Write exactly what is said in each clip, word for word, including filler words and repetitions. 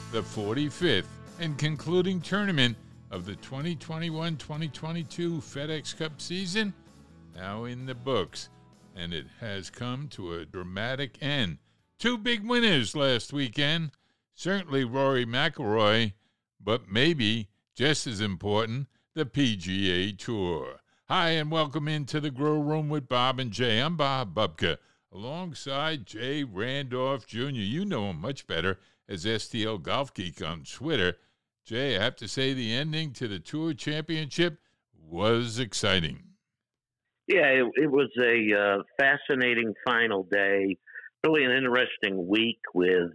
the forty-fifth and concluding tournament of the twenty twenty-one twenty twenty-two FedEx Cup season, now in the books, and it has come to a dramatic end. Two big winners last weekend, certainly Rory McIlroy, but maybe just as important, the P G A Tour. Hi, and welcome into the Grill Room with Bob and Jay. I'm Bob Bubka, alongside Jay Randolph Junior You know him much better as S T L Golf Geek on Twitter. Jay, I have to say the ending to the Tour Championship was exciting. Yeah, it, it was a uh, fascinating final day. Really an interesting week with,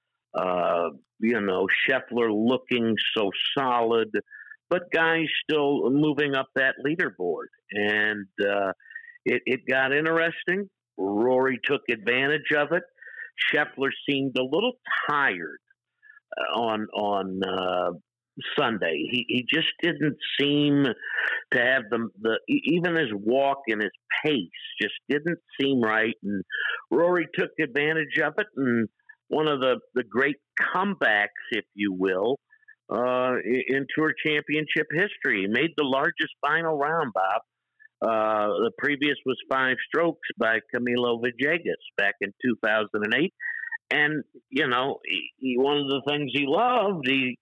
uh, you know, Scheffler looking so solid, but guys still moving up that leaderboard. And uh, it, it got interesting. Rory took advantage of it. Scheffler seemed a little tired uh, on on uh, Sunday. He he just didn't seem to have the the even his walk and his pace just didn't seem right. And Rory took advantage of it. And one of the, the great comebacks, if you will, uh, in Tour Championship history. He made the largest final round, Bob. Uh, the previous was five strokes by Camilo Villegas back in two thousand eight. And, you know, he, he, one of the things he loved, he,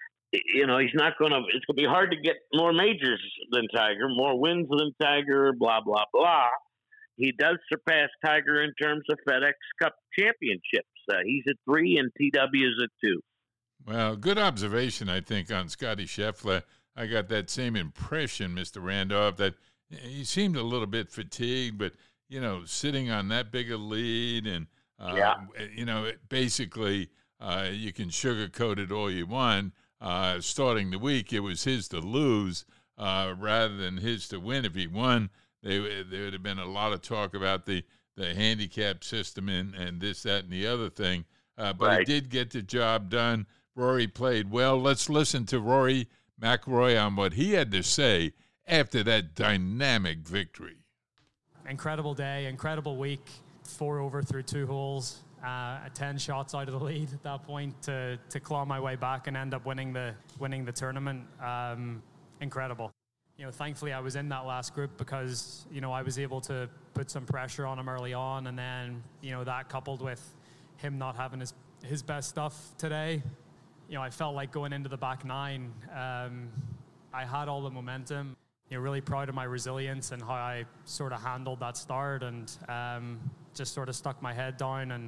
you know, he's not going to, it's going to be hard to get more majors than Tiger, more wins than Tiger, blah, blah, blah. He does surpass Tiger in terms of FedEx Cup championships. Uh, he's at three and T W's at two. Well, good observation, I think, on Scotty Scheffler. I got that same impression, Mister Randolph, that he seemed a little bit fatigued, but, you know, sitting on that big a lead and, uh, yeah. you know, it basically uh, you can sugarcoat it all you want. Uh, starting the week, it was his to lose uh, rather than his to win. If he won, they, there would have been a lot of talk about the, the handicap system and, and this, that, and the other thing. Uh, but right. he did get the job done. Rory played well. Let's listen to Rory McIlroy on what he had to say after that dynamic victory. Incredible day, incredible week. Four over through two holes, uh, ten shots out of the lead at that point to to claw my way back and end up winning the winning the tournament. Um, incredible. You know, thankfully I was in that last group because, you know, I was able to put some pressure on him early on, and then, you know, that coupled with him not having his his best stuff today, you know, I felt like going into the back nine, um, I had all the momentum. You know, really proud of my resilience and how I sort of handled that start, and um, just sort of stuck my head down and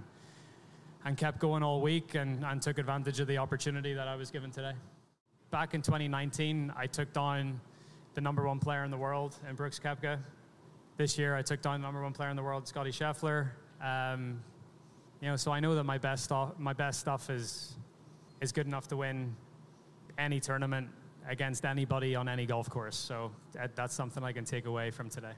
and kept going all week and, and took advantage of the opportunity that I was given today. Back in twenty nineteen, I took down the number one player in the world in Brooks Koepka. This year, I took down the number one player in the world, Scotty Scheffler. Um, you know, so I know that my best stuff, my best stuff is is good enough to win any tournament against anybody on any golf course. So that, that's something I can take away from today.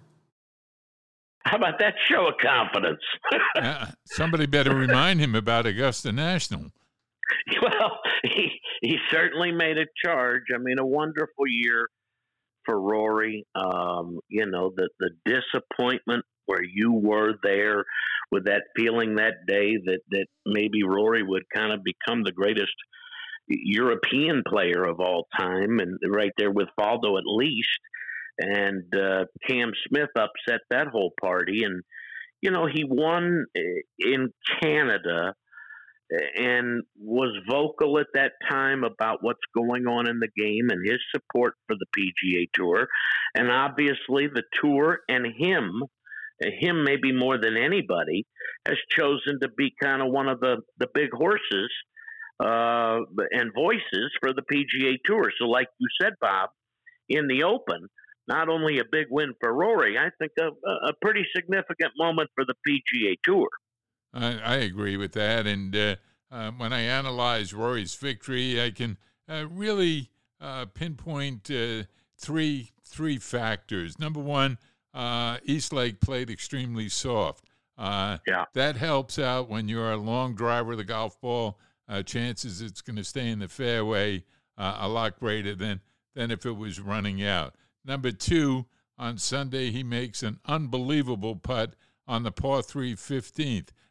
How about that show of confidence? uh, somebody better remind him about Augusta National. Well, he, he certainly made a charge. I mean, a wonderful year for Rory. Um, you know, the, the disappointment where you were there with that feeling that day that, that maybe Rory would kind of become the greatest European player of all time, and right there with Faldo at least. And uh, Cam Smith upset that whole party. And, you know, he won in Canada and was vocal at that time about what's going on in the game and his support for the P G A Tour. And obviously the Tour and him, him maybe more than anybody, has chosen to be kind of one of the, the big horses uh, and voices for the P G A Tour. So like you said, Bob, in the Open, not only a big win for Rory, I think a, a pretty significant moment for the P G A Tour. I, I agree with that. And uh, uh, when I analyze Rory's victory, I can uh, really uh, pinpoint uh, three three factors. Number one, uh, Eastlake played extremely soft. Uh, yeah. That helps out when you're a long driver of the golf ball. Uh, chances it's going to stay in the fairway uh, a lot greater than, than if it was running out. Number two, on Sunday, he makes an unbelievable putt on the par three fifteenth.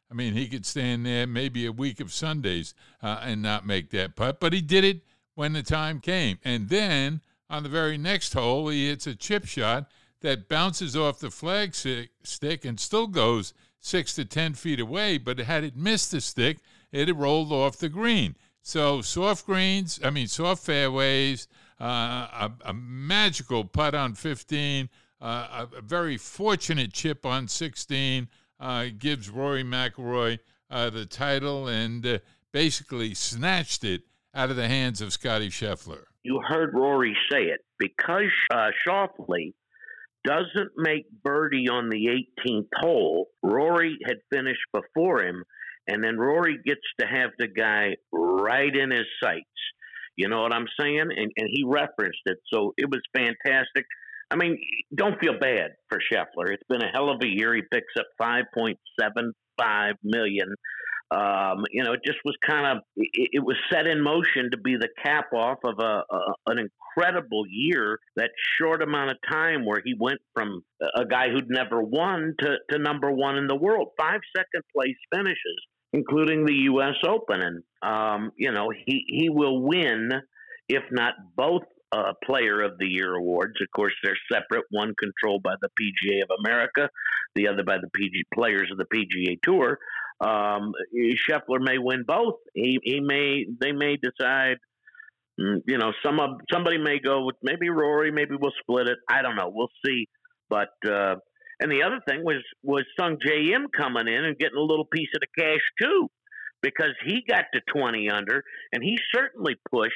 I mean, he could stand there maybe a week of Sundays uh, and not make that putt, but he did it when the time came. And then on the very next hole, he hits a chip shot that bounces off the flag stick and still goes six to ten feet away, but had it missed the stick, it had rolled off the green. So soft greens, I mean, soft fairways, uh, a, a magical putt on fifteen, uh, a, a very fortunate chip on sixteen, uh, gives Rory McIlroy uh, the title and uh, basically snatched it out of the hands of Scottie Scheffler. You heard Rory say it. Because uh, Schauffele doesn't make birdie on the eighteenth hole, Rory had finished before him, and then Rory gets to have the guy right in his sights. You know what I'm saying? And, and he referenced it, so it was fantastic. I mean, don't feel bad for Scheffler. It's been a hell of a year. He picks up five point seven five million dollars. Um, you know, it just was kind of, it, it was set in motion to be the cap off of a, a an incredible year, that short amount of time where he went from a guy who'd never won to, to number one in the world. Five second place finishes, including the U S Open. And, um, you know, he, he will win, if not both uh, Player of the Year awards. Of course, they're separate, one controlled by the P G A of America, the other by the P G Players of the P G A Tour. Um, Scheffler may win both. He, he may, they may decide, you know, some of, somebody may go with maybe Rory, maybe we'll split it. I don't know. We'll see. But, uh, and the other thing was, was Sung J M coming in and getting a little piece of the cash too, because he got to twenty under and he certainly pushed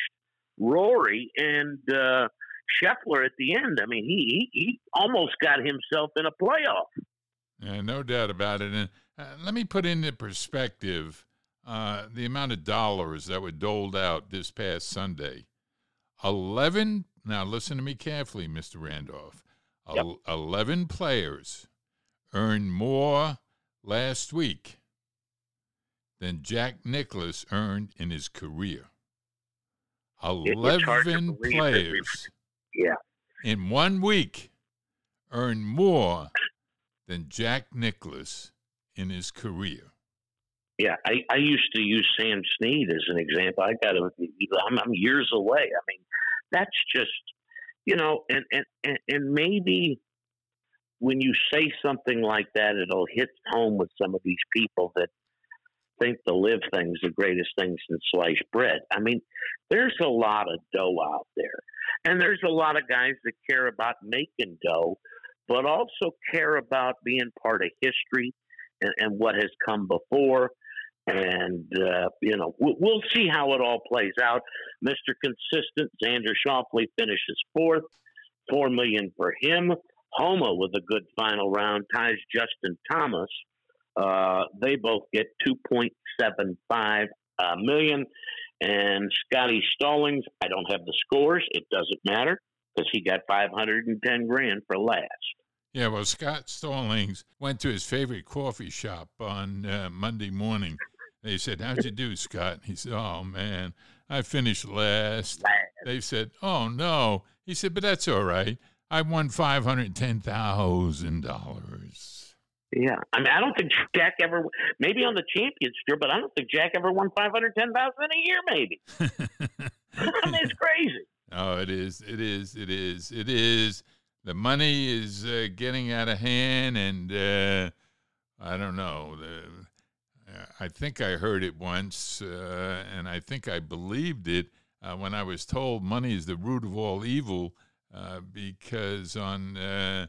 Rory and, uh, Scheffler at the end. I mean, he, he, he almost got himself in a playoff. Yeah, no doubt about it. And uh, let me put into perspective uh, the amount of dollars that were doled out this past Sunday. Eleven. Now, listen to me carefully, Mister Randolph. Yep. Eleven players earned more last week than Jack Nicklaus earned in his career. Eleven players, yeah, in one week earned more than Jack Nicklaus in his career. Yeah, I, I used to use Sam Snead as an example. I got to, I'm, I'm years away. I mean, that's just, you know, and, and, and maybe when you say something like that, it'll hit home with some of these people that think the live thing's the greatest thing since sliced bread. I mean, there's a lot of dough out there, and there's a lot of guys that care about making dough, but also care about being part of history and, and what has come before. And, uh, you know, we'll, we'll see how it all plays out. Mister Consistent, Xander Schauffele finishes fourth, four million dollars for him. Homa with a good final round ties Justin Thomas. Uh, they both get two point seven five uh, million. And Scotty Stallings, I don't have the scores. It doesn't matter because he got five hundred ten grand for last. Yeah, well, Scott Stallings went to his favorite coffee shop on uh, Monday morning. They said, "How'd you do, Scott?" He said, "Oh, man, I finished last." They said, "Oh, no." He said, "But that's all right. I won five hundred ten thousand dollars. Yeah. I mean, I don't think Jack ever, maybe on the Champions Tour, but I don't think Jack ever won five hundred ten thousand dollars in a year, maybe. I mean, it's crazy. Oh, it is. It is. It is. It is. The money is uh, getting out of hand, and uh, I don't know. The, uh, I think I heard it once, uh, and I think I believed it uh, when I was told money is the root of all evil, uh, because on uh,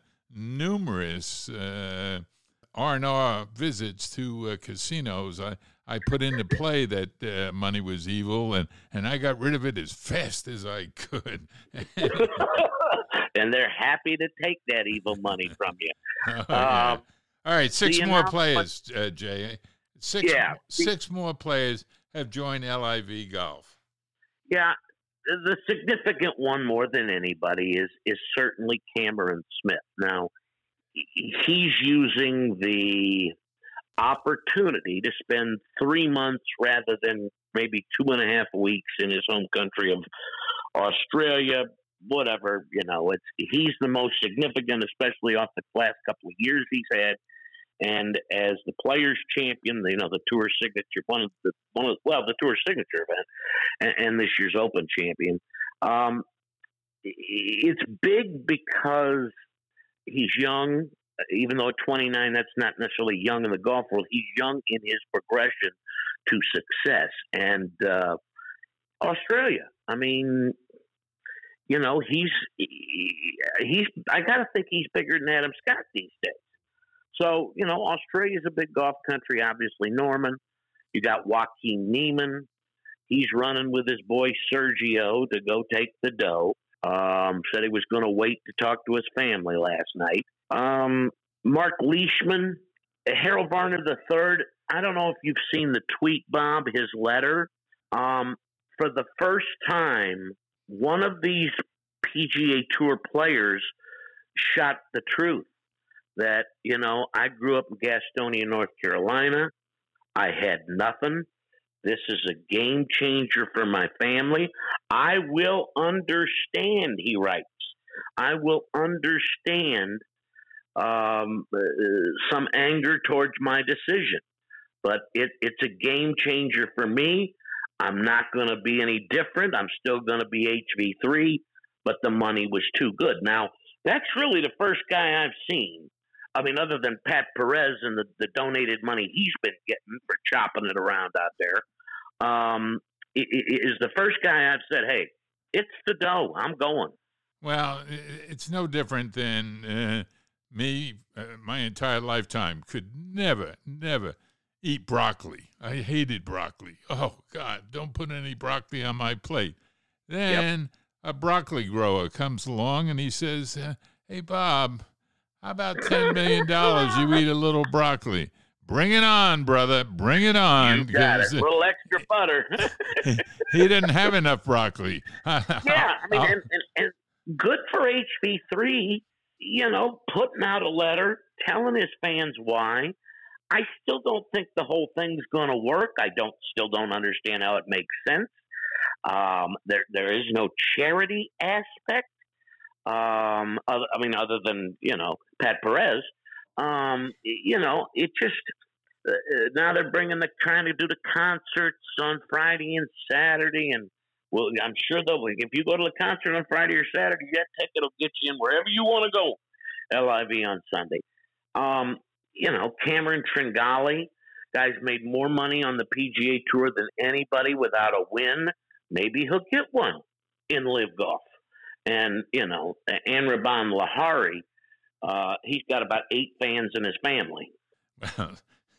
numerous uh, R and R visits to uh, casinos, I, I put into play that uh, money was evil, and, and I got rid of it as fast as I could. And they're happy to take that evil money from you. Oh, yeah. um, All right, six more players, uh, Jay. Six, yeah. six more players have joined L I V Golf. Yeah, the significant one more than anybody is is certainly Cameron Smith. Now, he's using the opportunity to spend three months rather than maybe two and a half weeks in his home country of Australia. Whatever, you know, it's he's the most significant, especially off the last couple of years he's had. And as the Players Champion, you know, the Tour Signature, one of the one of well, the Tour Signature event, and, and this year's Open champion. Um, it's big because he's young. Even though at twenty-nine, that's not necessarily young in the golf world. He's young in his progression to success. And uh, Australia, I mean, you know, he's he's. I got to think he's bigger than Adam Scott these days. So, you know, Australia's a big golf country. Obviously, Norman. You got Joaquin Niemann. He's running with his boy Sergio to go take the dough. Um, said he was going to wait to talk to his family last night. Um, Mark Leishman, Harold Varner the third. I don't know if you've seen the tweet, Bob, his letter. Um, for the first time, one of these P G A Tour players shot the truth that, you know, I grew up in Gastonia, North Carolina. I had nothing. This is a game changer for my family. I will understand, he writes. I will understand um, uh, some anger towards my decision. But it, it's a game changer for me. I'm not going to be any different. I'm still going to be H V three, but the money was too good. Now, that's really the first guy I've seen. I mean, other than Pat Perez and the, the donated money he's been getting for chopping it around out there, um, it, it is the first guy I've said, hey, it's the dough. I'm going. Well, it's no different than uh, me, uh, my entire lifetime, could never, never eat broccoli. I hated broccoli. Oh, God, don't put any broccoli on my plate. Then yep. a broccoli grower comes along and he says, uh, hey, Bob, how about ten million dollars you eat a little broccoli? Bring it on, brother. Bring it on. You got it. A little extra butter. He didn't have enough broccoli. Yeah, I mean, and, and, and good for H V three, you know, putting out a letter, telling his fans why. I still don't think the whole thing's going to work. I don't still don't understand how it makes sense. Um, there there is no charity aspect. Um, other, I mean, other than, you know, Pat Perez, um, you know, it just, uh, now they're bringing the, trying to do the concerts on Friday and Saturday. And, well, I'm sure they'll, if you go to the concert on Friday or Saturday, that ticket will get you in wherever you want to go. L I V on Sunday. Um, you know, Cameron Tringale, guy's made more money on the P G A Tour than anybody without a win. Maybe he'll get one in Live Golf. And, you know, Anraban Lahari, uh, he's got about eight fans in his family. Well,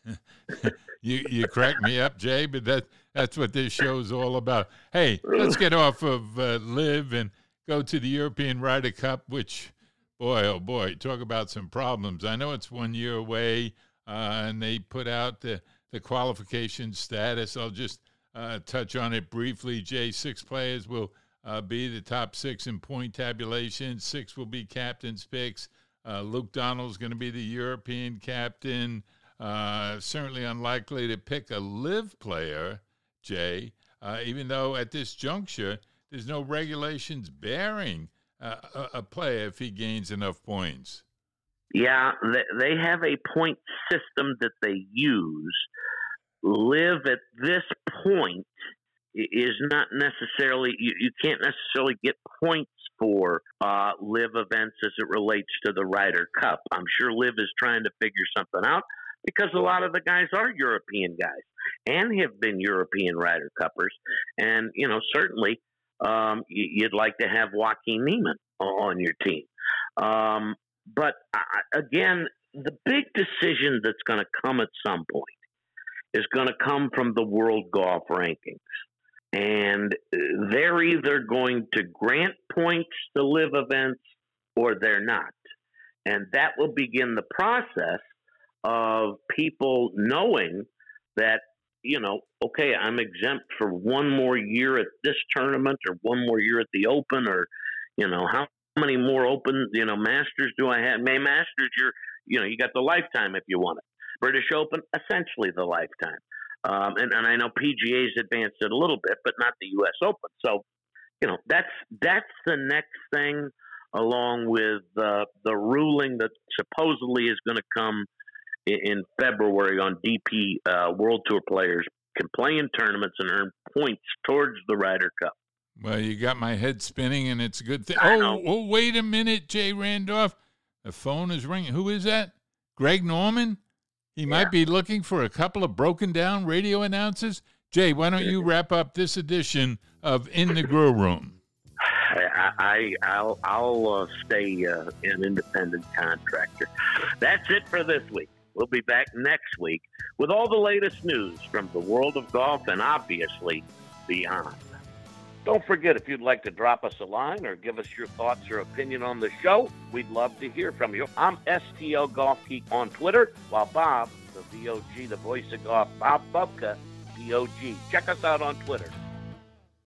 you you crack me up, Jay, but that that's what this show's all about. Hey, let's get off of uh, Live and go to the European Ryder Cup, which, boy, oh boy, talk about some problems. I know it's one year away, uh, and they put out the, the qualification status. I'll just uh, touch on it briefly. Jay, six players will Uh, be the top six in point tabulation. Six will be captain's picks. Uh, Luke Donald's going to be the European captain. Uh, certainly unlikely to pick a live player, Jay, uh, even though at this juncture there's no regulations bearing uh, a, a player if he gains enough points. Yeah, they, they have a point system that they use. Live at this point is not necessarily, you, you can't necessarily get points for uh, Live events as it relates to the Ryder Cup. I'm sure Live is trying to figure something out because a lot of the guys are European guys and have been European Ryder Cuppers. And, you know, certainly um, you'd like to have Joaquin Niemann on your team. Um, but I, again, the big decision that's going to come at some point is going to come from the World Golf Rankings. And they're either going to grant points to Live events or they're not. And that will begin the process of people knowing that, you know, okay, I'm exempt for one more year at this tournament or one more year at the Open, or, you know, how many more Open, you know, Masters do I have? May Masters, you're, you know, you got the lifetime if you want it. British Open, essentially the lifetime. Um, and, and I know P G A's advanced it a little bit, but not the U S Open. So, you know, that's that's the next thing, along with uh, the ruling that supposedly is going to come in, in February on D P uh, World Tour players can play in tournaments and earn points towards the Ryder Cup. Well, you got my head spinning, and it's a good thing. I Oh, know. oh, wait a minute, Jay Randolph. The phone is ringing. Who is that? Greg Norman? He Yeah. might be looking for a couple of broken down radio announcers. Jay, why don't you wrap up this edition of In the Grill Room? I, I I'll I'll uh, stay uh, an independent contractor. That's it for this week. We'll be back next week with all the latest news from the world of golf and obviously beyond. Don't forget, if you'd like to drop us a line or give us your thoughts or opinion on the show, we'd love to hear from you. I'm S T L Golf Geek on Twitter, while Bob, the V O G, the voice of golf, Bob Bubka, V O G. Check us out on Twitter.